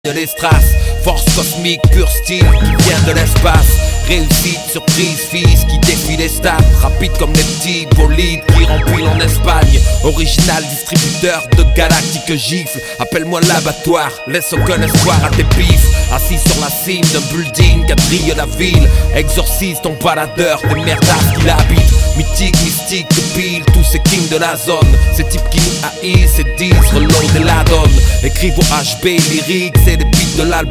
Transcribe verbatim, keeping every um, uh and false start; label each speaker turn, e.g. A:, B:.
A: de l'estrace, force cosmique, pur style qui vient de l'espace. Réussite, surprise, fils qui défie les stats. Rapide comme les petits bolides qui rempilent en Espagne. Original distributeur de galactiques gifles. Appelle-moi l'abattoir, laisse aucun espoir à tes pifs. Assis sur la cime d'un building quadrille la ville. Exorcise ton baladeur des merdasses qui l'habitent. Mythique, mystique, de pile, tous ces kings de la zone. Ces types qui nous haïssent et disent reload et la donne. Écrivent au H B lyrique, c'est des beats de l'album.